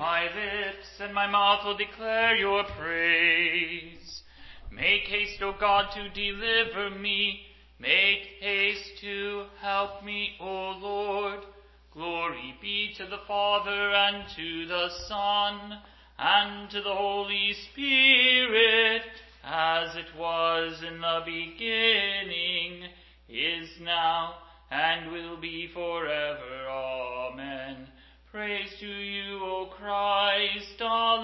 my lips, and my mouth will declare your praise. Make haste, O God, to deliver me. Make haste to help me, O Lord. Glory be to the Father, and to the Son, and to the Holy Spirit, as it was in the beginning, is now, and will be forever. Amen. Praise to you, O Christ.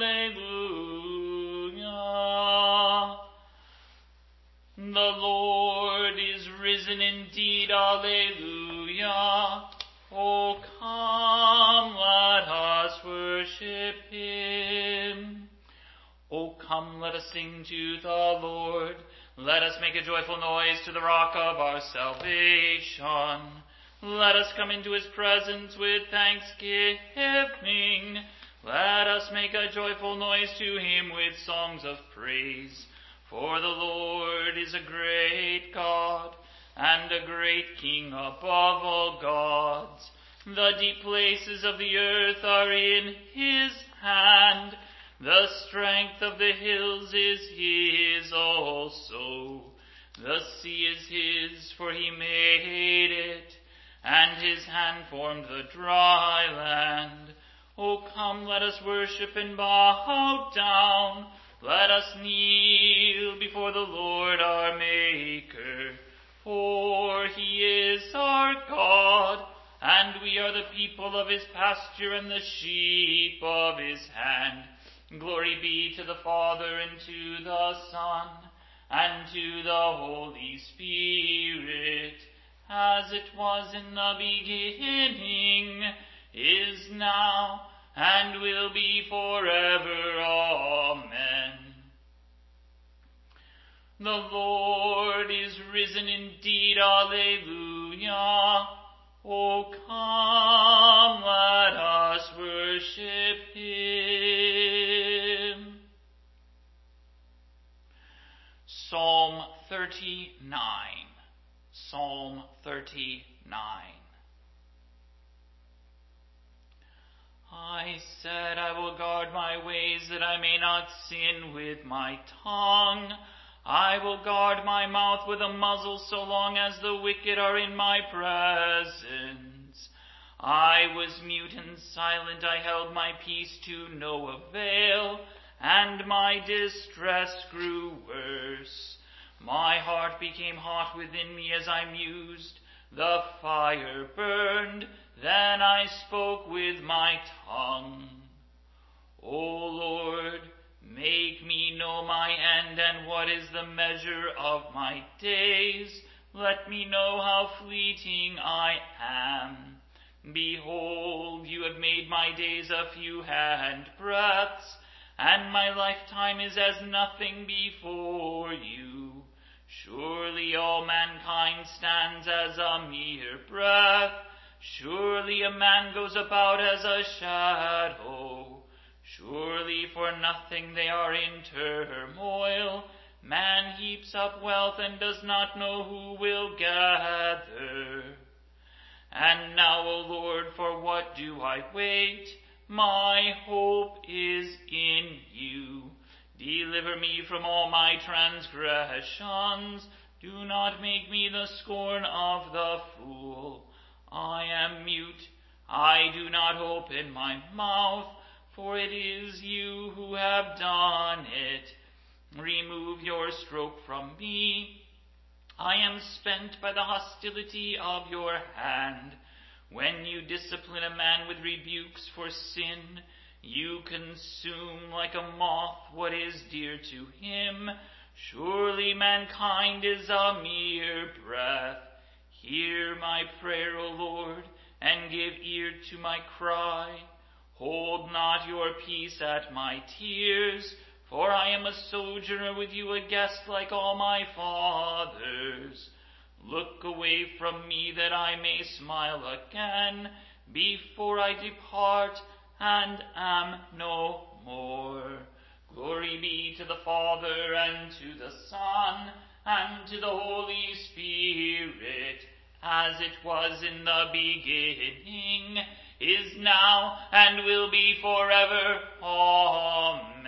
Alleluia. The Lord is risen indeed. Alleluia. O come, let us worship him. O come, let us sing to the Lord. Let us make a joyful noise to the rock of our salvation. Let us come into his presence with thanksgiving. Let us make a joyful noise to him with songs of praise. For the Lord is a great God, and a great King above all gods. The deep places of the earth are in his hand. The strength of the hills is his also. The sea is his, for he made it, and his hand formed the dry land. O come, let us worship and bow down. Let us kneel before the Lord our Maker. For he is our God, and we are the people of his pasture and the sheep of his hand. Glory be to the Father, and to the Son, and to the Holy Spirit, as it was in the beginning, is now, and will be forever. Amen. The Lord is risen indeed. Alleluia. O come, let us worship him. Psalm 39. Psalm 39. I said, I will guard my ways, that I may not sin with my tongue. I will guard my mouth with a muzzle, so long as the wicked are in my presence. I was mute and silent, I held my peace to no avail, and my distress grew worse. My heart became hot within me as I mused. The fire burned, then I spoke with my tongue. O Lord, make me know my end, and what is the measure of my days. Let me know how fleeting I am. Behold, you have made my days a few handbreadths, and my lifetime is as nothing before you. Surely all mankind stands as a mere breath. Surely a man goes about as a shadow. Surely for nothing they are in turmoil. Man heaps up wealth and does not know who will gather. And now, O Lord, for what do I wait? My hope is in you. Deliver me from all my transgressions. Do not make me the scorn of the fool. I am mute. I do not open my mouth, for it is you who have done it. Remove your stroke from me. I am spent by the hostility of your hand. When you discipline a man with rebukes for sin, you consume like a moth what is dear to him. Surely mankind is a mere breath. Hear my prayer, O Lord, and give ear to my cry. Hold not your peace at my tears, for I am a sojourner with you, a guest like all my fathers. Look away from me that I may smile again, before I depart and am no more. Glory be to the Father, and to the Son, and to the Holy Spirit, as it was in the beginning, is now, and will be forever. Amen.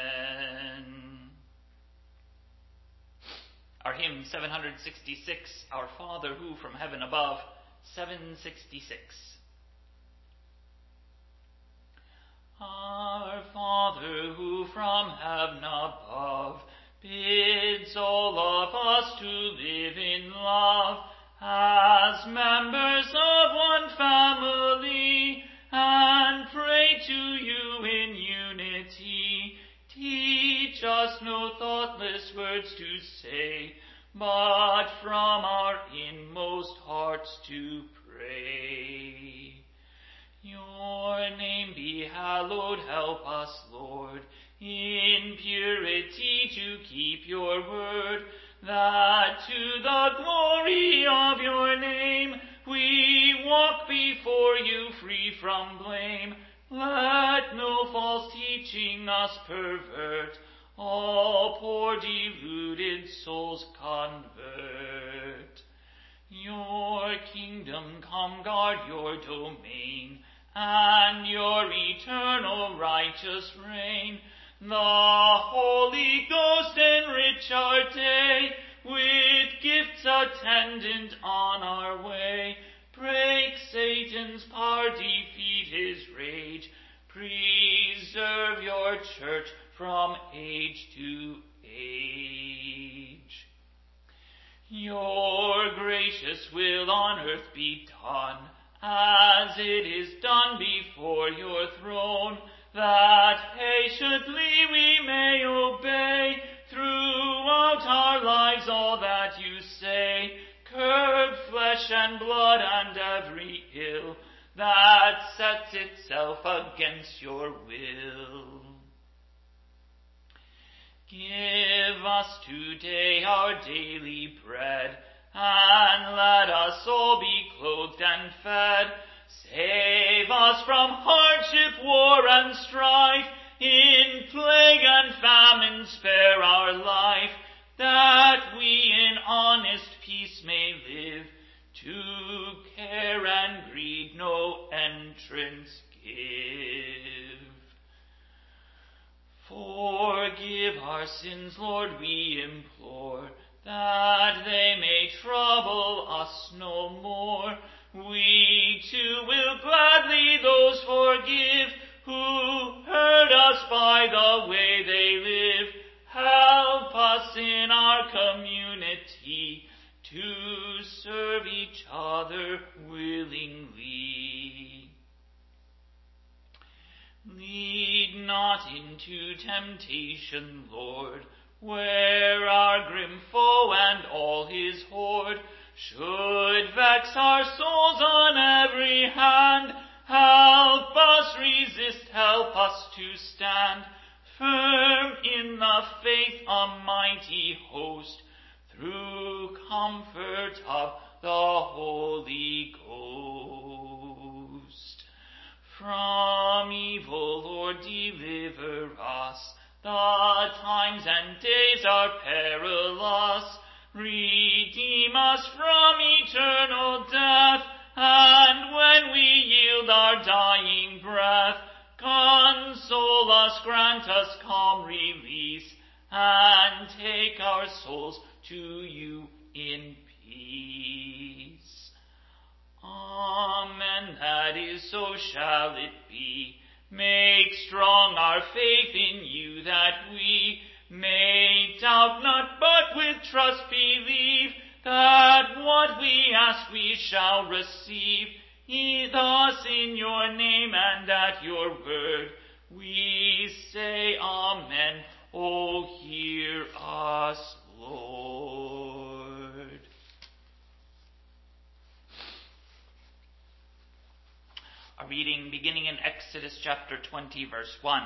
Our hymn 766, Our Father who from heaven above, 766. Our Father who from heaven above bids all of us to live in love as members of one family, and pray to you in unity. Teach us no thoughtless words to say, but from our inmost hearts to pray. Your name be hallowed, help us, Lord, in purity to keep your word, that to the glory of your name we walk before you free from blame. Let no false teaching us pervert, all poor deluded souls convert. Your kingdom come, guard your domain, and your eternal righteous reign. The Holy Ghost enrich our day, with gifts attendant on our way. Break Satan's power, defeat his rage. Preserve your church from age to age. Your gracious will on earth be done, as it is done before your throne, that patiently we may obey throughout our lives all that you say. Curb flesh and blood and every ill that sets itself against your will. Give us today our daily bread, and let us all be clothed and fed. Save us from hardship, war, and strife. In plague and famine spare our life, that we in honest peace may live, to care and greed no entrance give. Forgive our sins, Lord, we implore, that they may trouble us no more. We too will gladly those forgive, who hurt us by the way they live. Help us in our community to serve each other willingly. Lead not into temptation, Lord, where our grim foe and all his horde should vex our souls on every hand. Help us resist, help us to stand firm in the faith, a mighty host, through comfort of the Holy Ghost. From evil, Lord, deliver us. The times and days are perilous. Redeem us from eternal death, and when we yield our dying breath, console us, grant us calm release, and take our souls to you in peace. Amen. That is, so shall it be. Make strong our faith in you, that we may doubt not, but with trust believe, that what we ask we shall receive. Thus in your name and at your word we say Amen. O hear us, Lord. A reading beginning in Exodus chapter 20, verse 1.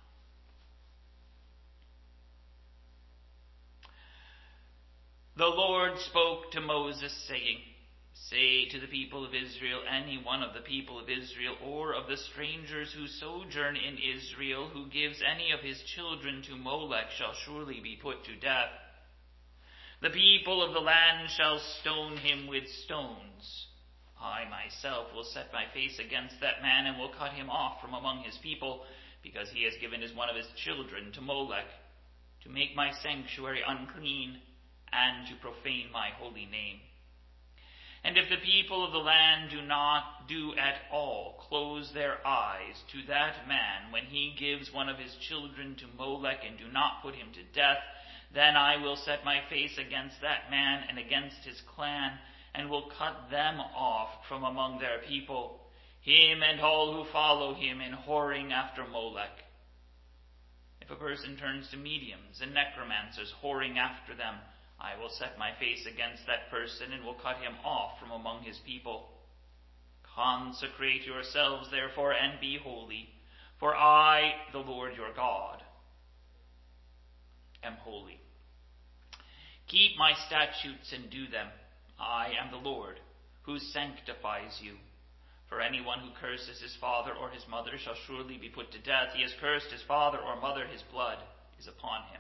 The Lord spoke to Moses, saying, Say to the people of Israel, any one of the people of Israel, or of the strangers who sojourn in Israel, who gives any of his children to Molech, shall surely be put to death. The people of the land shall stone him with stones. I myself will set my face against that man and will cut him off from among his people, because he has given one of his children to Molech, to make my sanctuary unclean and to profane my holy name. And if the people of the land do not do at all close their eyes to that man when he gives one of his children to Molech and do not put him to death, then I will set my face against that man and against his clan, and will cut them off from among their people, him and all who follow him in whoring after Molech. If a person turns to mediums and necromancers, whoring after them, I will set my face against that person and will cut him off from among his people. Consecrate yourselves, therefore, and be holy, for I, the Lord your God, am holy. Keep my statutes and do them. I am the Lord, who sanctifies you. For anyone who curses his father or his mother shall surely be put to death. He has cursed his father or mother, his blood is upon him.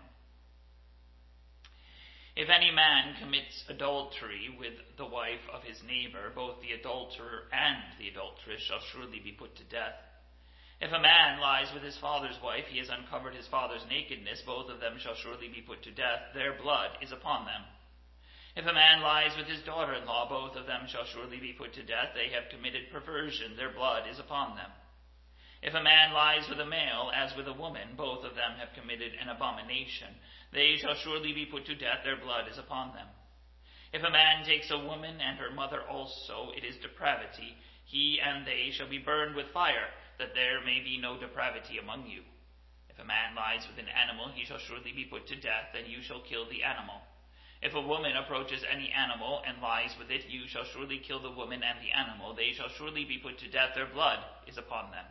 If any man commits adultery with the wife of his neighbor, both the adulterer and the adulteress shall surely be put to death. If a man lies with his father's wife, he has uncovered his father's nakedness, both of them shall surely be put to death. Their blood is upon them. If a man lies with his daughter-in-law, both of them shall surely be put to death. They have committed perversion, their blood is upon them. If a man lies with a male as with a woman, both of them have committed an abomination. They shall surely be put to death, their blood is upon them. If a man takes a woman and her mother also, it is depravity. He and they shall be burned with fire, that there may be no depravity among you. If a man lies with an animal, he shall surely be put to death, and you shall kill the animal. If a woman approaches any animal and lies with it, you shall surely kill the woman and the animal. They shall surely be put to death, their blood is upon them.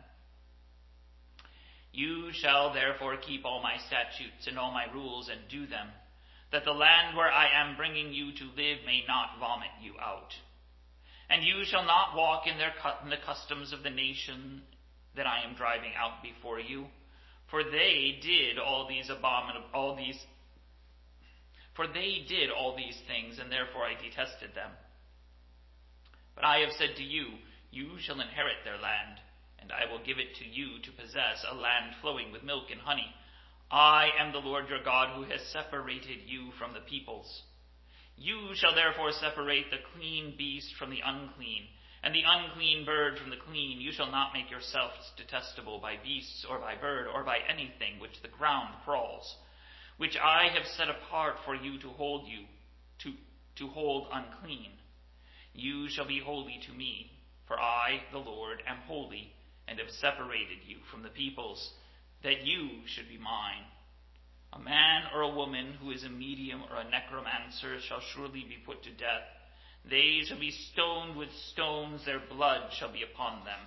You shall therefore keep all my statutes and all my rules and do them, that the land where I am bringing you to live may not vomit you out. And you shall not walk in the customs of the nation that I am driving out before you, for they did all these things, and therefore I detested them. But I have said to you, you shall inherit their land, and I will give it to you to possess, a land flowing with milk and honey. I am the Lord your God, who has separated you from the peoples. You shall therefore separate the clean beast from the unclean, and the unclean bird from the clean. You shall not make yourselves detestable by beasts, or by bird, or by anything which the ground crawls, which I have set apart for you to hold unclean. You shall be holy to me, for I, the Lord, am holy, and have separated you from the peoples, that you should be mine. A man or a woman who is a medium or a necromancer shall surely be put to death. They shall be stoned with stones, their blood shall be upon them.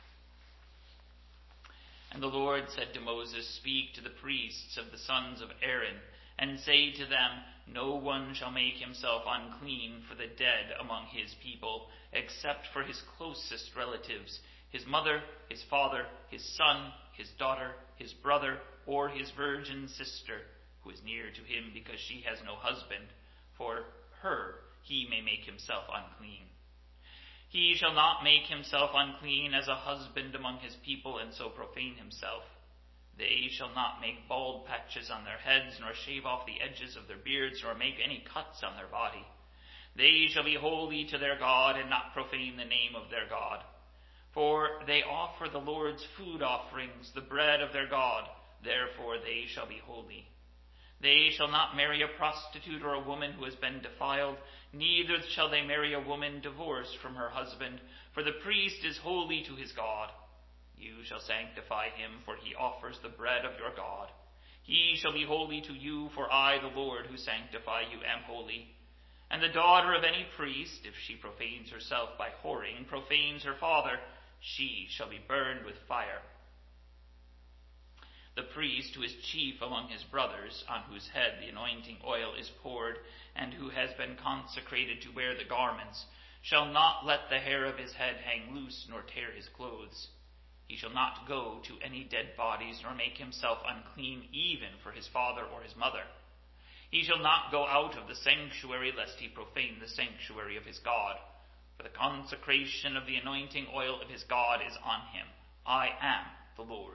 And the Lord said to Moses, Speak to the priests of the sons of Aaron, and say to them, No one shall make himself unclean for the dead among his people, except for his closest relatives, his mother, his father, his son, his daughter, his brother, or his virgin sister, who is near to him because she has no husband. For her he may make himself unclean. He shall not make himself unclean as a husband among his people, and so profane himself. They shall not make bald patches on their heads, nor shave off the edges of their beards, nor make any cuts on their body. They shall be holy to their God, and not profane the name of their God. For they offer the Lord's food offerings, the bread of their God, therefore they shall be holy. They shall not marry a prostitute or a woman who has been defiled, neither shall they marry a woman divorced from her husband, for the priest is holy to his God. You shall sanctify him, for he offers the bread of your God. He shall be holy to you, for I, the Lord, who sanctify you, am holy. And the daughter of any priest, if she profanes herself by whoring, profanes her father, she shall be burned with fire. The priest who is chief among his brothers, on whose head the anointing oil is poured, and who has been consecrated to wear the garments, shall not let the hair of his head hang loose, nor tear his clothes. He shall not go to any dead bodies, nor make himself unclean even for his father or his mother. He shall not go out of the sanctuary, lest he profane the sanctuary of his God. for the consecration of the anointing oil of his God is on him. I am the Lord.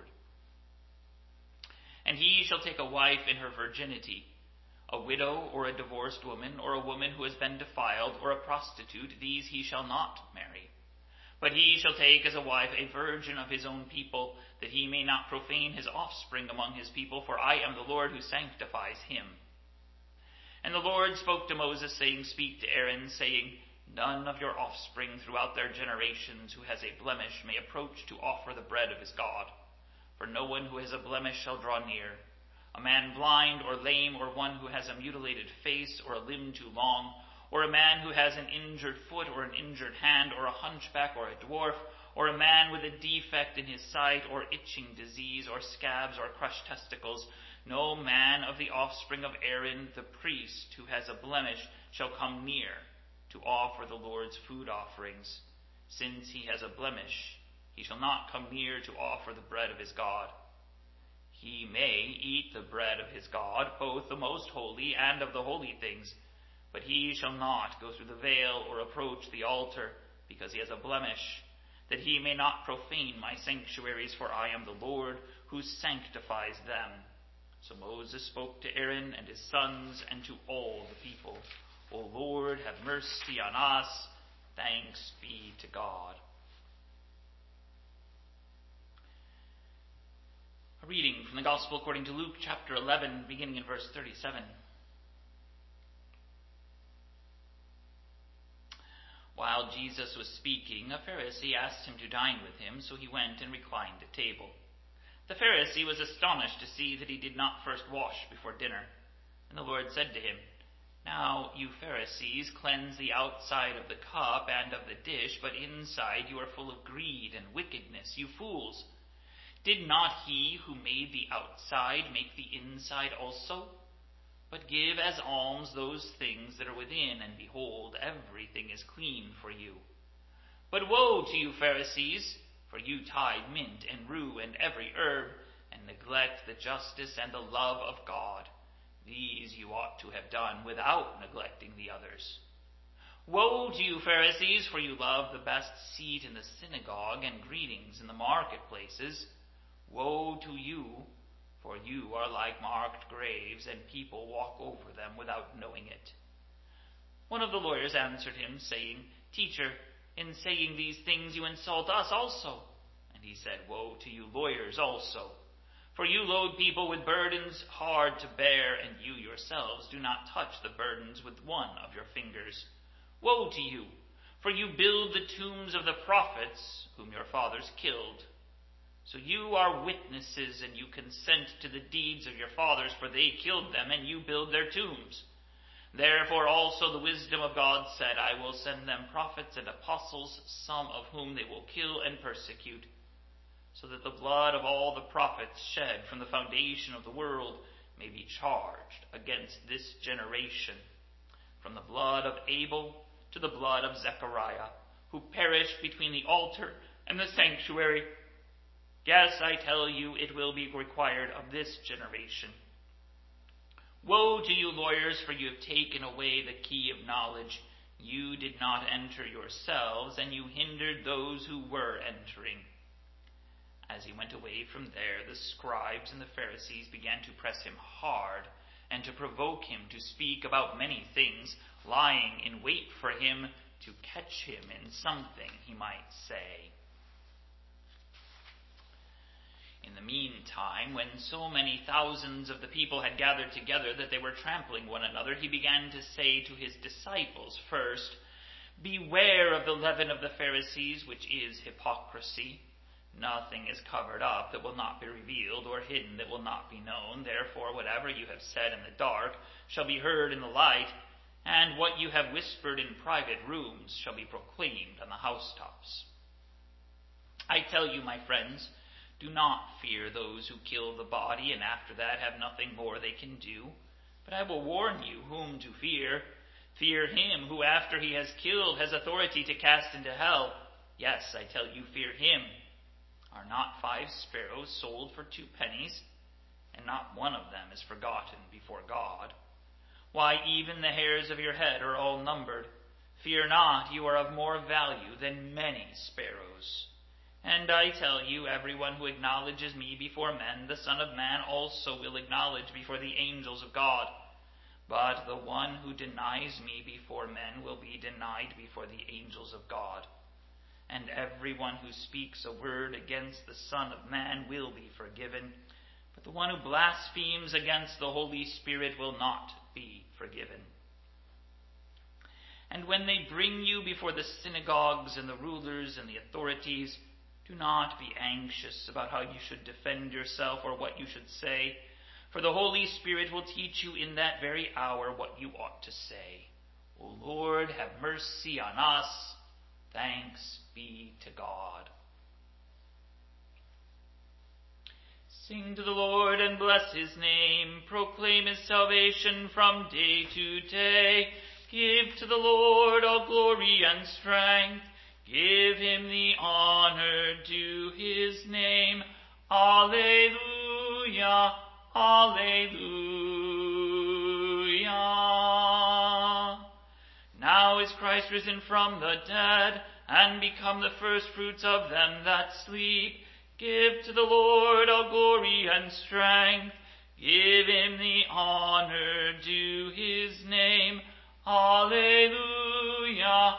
And he shall take a wife in her virginity, a widow or a divorced woman, or a woman who has been defiled, or a prostitute, these he shall not marry. But he shall take as a wife a virgin of his own people, that he may not profane his offspring among his people, for I am the Lord who sanctifies him. And the Lord spoke to Moses, saying, Speak to Aaron, saying, None of your offspring throughout their generations who has a blemish may approach to offer the bread of his God. For no one who has a blemish shall draw near. A man blind or lame, or one who has a mutilated face, or a limb too long, or a man who has an injured foot, or an injured hand, or a hunchback, or a dwarf, or a man with a defect in his sight, or itching disease, or scabs, or crushed testicles, no man of the offspring of Aaron the priest who has a blemish shall come near to offer the Lord's food offerings. Since he has a blemish, he shall not come near to offer the bread of his God. He may eat the bread of his God, both the most holy and of the holy things, but he shall not go through the veil or approach the altar, because he has a blemish, that he may not profane my sanctuaries, for I am the Lord who sanctifies them. So Moses spoke to Aaron and his sons and to all the people. O Lord, have mercy on us. Thanks be to God. A reading from the Gospel according to Luke chapter 11, beginning in verse 37. While Jesus was speaking, a Pharisee asked him to dine with him, so he went and reclined at table. The Pharisee was astonished to see that he did not first wash before dinner. And the Lord said to him, Now you Pharisees cleanse the outside of the cup and of the dish, but inside you are full of greed and wickedness, you fools. Did not he who made the outside make the inside also? But give as alms those things that are within, and behold, everything is clean for you. But woe to you, Pharisees, for you tithe mint and rue and every herb, and neglect the justice and the love of God. These you ought to have done without neglecting the others. Woe to you, Pharisees, for you love the best seat in the synagogue and greetings in the marketplaces. Woe to you, for you are like marked graves, and people walk over them without knowing it. One of the lawyers answered him, saying, Teacher, in saying these things you insult us also. And he said, Woe to you lawyers also, for you load people with burdens hard to bear, and you yourselves do not touch the burdens with one of your fingers. Woe to you, for you build the tombs of the prophets whom your fathers killed. So you are witnesses, and you consent to the deeds of your fathers, for they killed them, and you build their tombs. Therefore also the wisdom of God said, I will send them prophets and apostles, some of whom they will kill and persecute, so that the blood of all the prophets shed from the foundation of the world may be charged against this generation, from the blood of Abel to the blood of Zechariah, who perished between the altar and the sanctuary. Yes, I tell you, it will be required of this generation. Woe to you, lawyers, for you have taken away the key of knowledge. You did not enter yourselves, and you hindered those who were entering. As he went away from there, the scribes and the Pharisees began to press him hard and to provoke him to speak about many things, lying in wait for him to catch him in something he might say. In the meantime, when so many thousands of the people had gathered together that they were trampling one another, he began to say to his disciples, First, beware of the leaven of the Pharisees, which is hypocrisy. Nothing is covered up that will not be revealed, or hidden that will not be known. Therefore, whatever you have said in the dark shall be heard in the light, and what you have whispered in private rooms shall be proclaimed on the housetops. I tell you, my friends, do not fear those who kill the body, and after that have nothing more they can do. But I will warn you whom to fear. Fear him who, after he has killed, has authority to cast into hell. Yes, I tell you, fear him. Are not 5 sparrows sold for 2 pennies? And not one of them is forgotten before God. Why, even the hairs of your head are all numbered. Fear not, you are of more value than many sparrows. And I tell you, everyone who acknowledges me before men, the Son of Man also will acknowledge before the angels of God. But the one who denies me before men will be denied before the angels of God. And everyone who speaks a word against the Son of Man will be forgiven. But the one who blasphemes against the Holy Spirit will not be forgiven. And when they bring you before the synagogues and the rulers and the authorities, do not be anxious about how you should defend yourself or what you should say, for the Holy Spirit will teach you in that very hour what you ought to say. O Lord, have mercy on us. Thanks be to God. Sing to the Lord and bless his name. Proclaim his salvation from day to day. Give to the Lord all glory and strength. Give him the honor due his name. Alleluia, alleluia. Now is Christ risen from the dead, and become the firstfruits of them that sleep. Give to the Lord all glory and strength. Give him the honor due his name. Alleluia,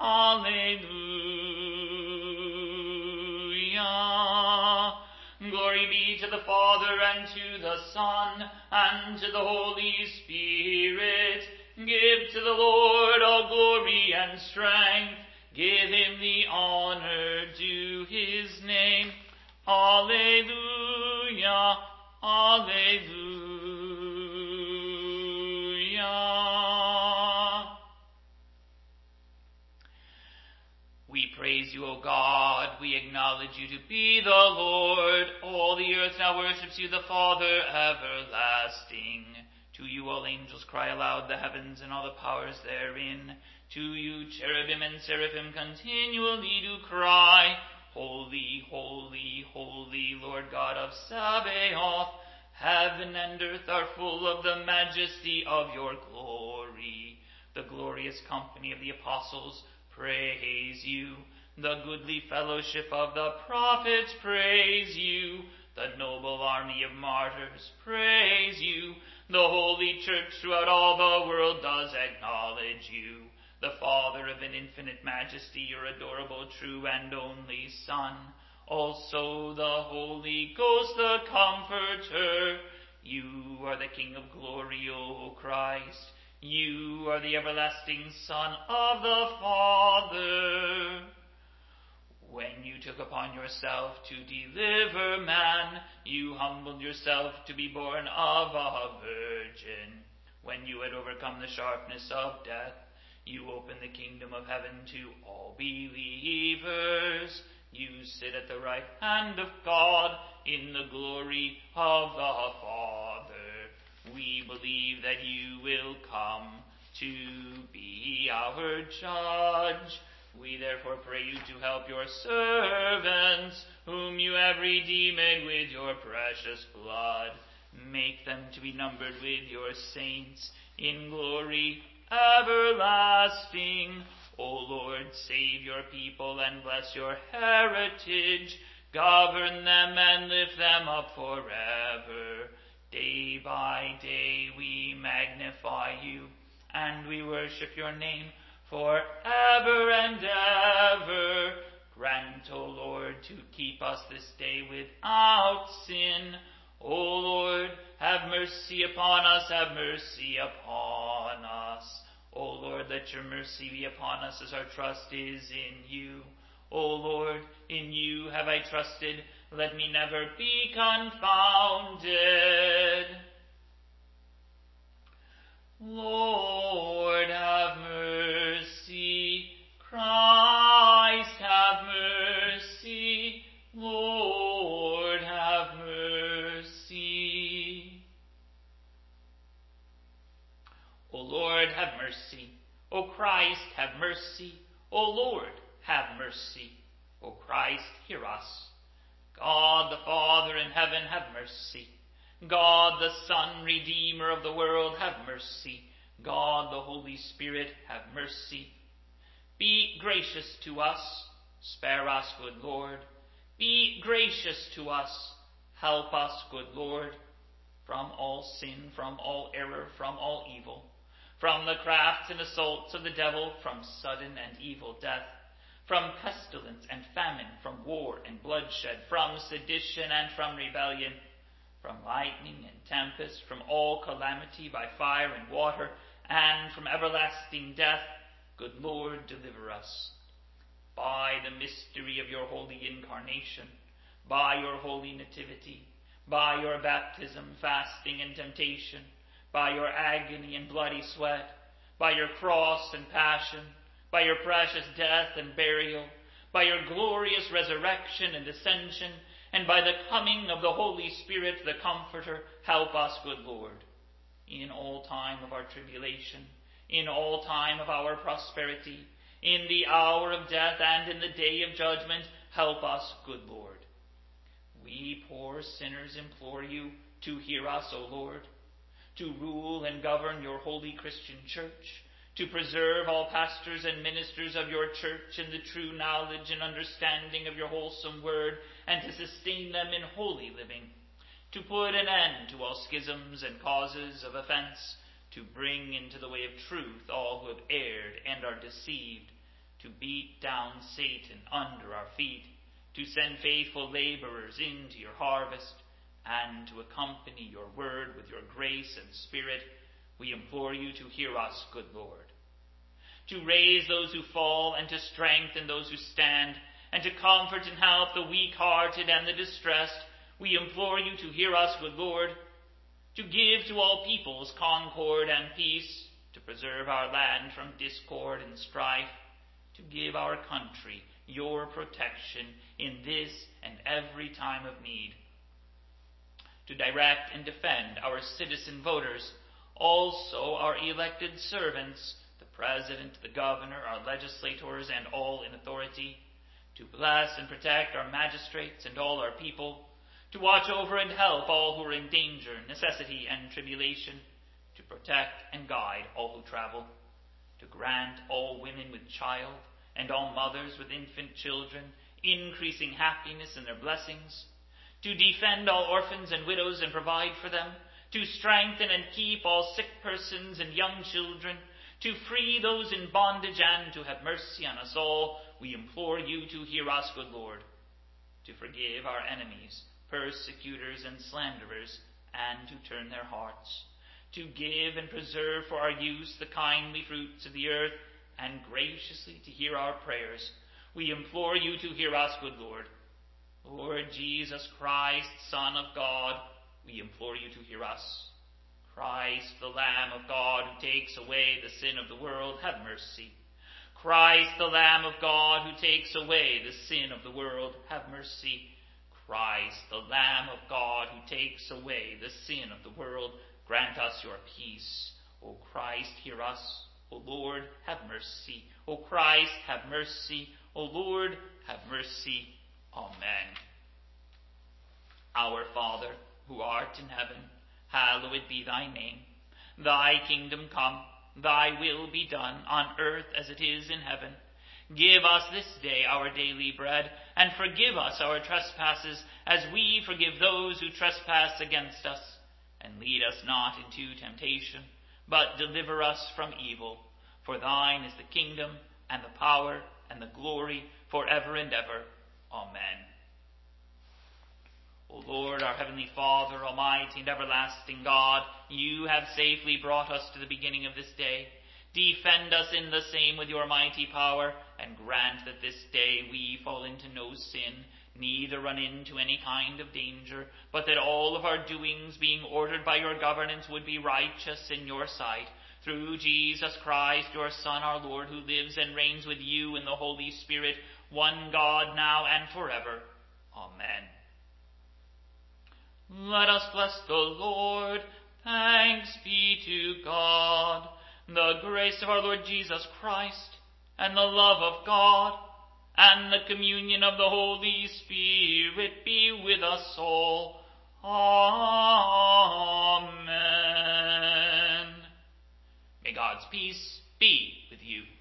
alleluia. Glory be to the Father, and to the Son, and to the Holy Spirit. Give to the Lord all glory and strength. Give him the honor due his name. Alleluia, alleluia. We praise you, O God. We acknowledge you to be the Lord. All the earth now worships you, the Father everlasting. To you all angels cry aloud, the heavens and all the powers therein. To you cherubim and seraphim continually do cry, Holy, holy, holy, Lord God of Sabaoth. Heaven and earth are full of the majesty of your glory. The glorious company of the apostles praise you. The goodly fellowship of the prophets praise you. The noble army of martyrs praise you. The holy church throughout all the world does acknowledge you. The Father of an infinite majesty, your adorable, true, and only Son. Also the Holy Ghost, the Comforter. You are the King of glory, O Christ. You are the everlasting Son of the Father. When you took upon yourself to deliver man, you humbled yourself to be born of a virgin. When you had overcome the sharpness of death, you opened the kingdom of heaven to all believers. You sit at the right hand of God in the glory of the Father. We believe that you will come to be our judge. We therefore pray you to help your servants, whom you have redeemed with your precious blood. Make them to be numbered with your saints in glory everlasting. O Lord, save your people and bless your heritage. Govern them and lift them up forever. Day by day we magnify you, and we worship your name forever and ever. Grant, O Lord, to keep us this day without sin. O Lord, have mercy upon us, have mercy upon us. O Lord, let your mercy be upon us, as our trust is in you. O Lord, in you have I trusted. Let me never be confounded. Lord, have mercy. Christ, have mercy. Lord, have mercy. O Lord, have mercy. O Christ, have mercy. O Lord, have mercy. O Christ, hear us. God the Father in heaven, have mercy. God the Son, Redeemer of the world, have mercy. God the Holy Spirit, have mercy. Be gracious to us. Spare us, good Lord. Be gracious to us. Help us, good Lord, from all sin, from all error, from all evil, from the crafts and assaults of the devil, from sudden and evil death, from pestilence and famine, from war and bloodshed, from sedition and from rebellion, from lightning and tempest, from all calamity by fire and water, and from everlasting death. Good Lord, deliver us. By the mystery of your holy incarnation, by your holy nativity, by your baptism, fasting, and temptation, by your agony and bloody sweat, by your cross and passion, by your precious death and burial, by your glorious resurrection and ascension, and by the coming of the Holy Spirit, the Comforter, help us, good Lord, in all time of our tribulation, in all time of our prosperity, in the hour of death and in the day of judgment, help us, good Lord. We poor sinners implore you to hear us, O Lord, to rule and govern your holy Christian church, to preserve all pastors and ministers of your church in the true knowledge and understanding of your wholesome word, and to sustain them in holy living, to put an end to all schisms and causes of offense, to bring into the way of truth all who have erred and are deceived, to beat down Satan under our feet, to send faithful laborers into your harvest, and to accompany your word with your grace and spirit. We implore you to hear us, good Lord, to raise those who fall and to strengthen those who stand, and to comfort and help the weak-hearted and the distressed. We implore you to hear us, good Lord, to give to all peoples concord and peace, to preserve our land from discord and strife, to give our country your protection in this and every time of need, to direct and defend our citizen voters, also our elected servants, the President, the Governor, our legislators, and all in authority, to bless and protect our magistrates and all our people, to watch over and help all who are in danger, necessity, and tribulation, to protect and guide all who travel, to grant all women with child and all mothers with infant children increasing happiness in their blessings, to defend all orphans and widows and provide for them, to strengthen and keep all sick persons and young children, to free those in bondage, and to have mercy on us all. We implore you to hear us, good Lord, to forgive our enemies, persecutors, and slanderers, and to turn their hearts, to give and preserve for our use the kindly fruits of the earth, and graciously to hear our prayers. We implore you to hear us, good Lord. Lord Jesus Christ, Son of God, we implore you to hear us. Christ, the Lamb of God, who takes away the sin of the world, have mercy. Christ, the Lamb of God, who takes away the sin of the world, have mercy. Christ, the Lamb of God, who takes away the sin of the world, grant us your peace. O Christ, hear us. O Lord, have mercy. O Christ, have mercy. O Lord, have mercy. Amen. Our Father, who art in heaven, hallowed be thy name. Thy kingdom come, thy will be done on earth as it is in heaven. Give us this day our daily bread, and forgive us our trespasses, as we forgive those who trespass against us. And lead us not into temptation, but deliver us from evil. For thine is the kingdom, and the power, and the glory, forever and ever. Amen. O Lord, our heavenly Father, almighty and everlasting God, you have safely brought us to the beginning of this day. Defend us in the same with your mighty power, and grant that this day we fall into no sin, neither run into any kind of danger, but that all of our doings, being ordered by your governance, would be righteous in your sight. Through Jesus Christ, your Son, our Lord, who lives and reigns with you in the Holy Spirit, one God, now and forever. Amen. Let us bless the Lord. Thanks be to God. The grace of our Lord Jesus Christ, and the love of God, and the communion of the Holy Spirit be with us all. Amen. May God's peace be with you.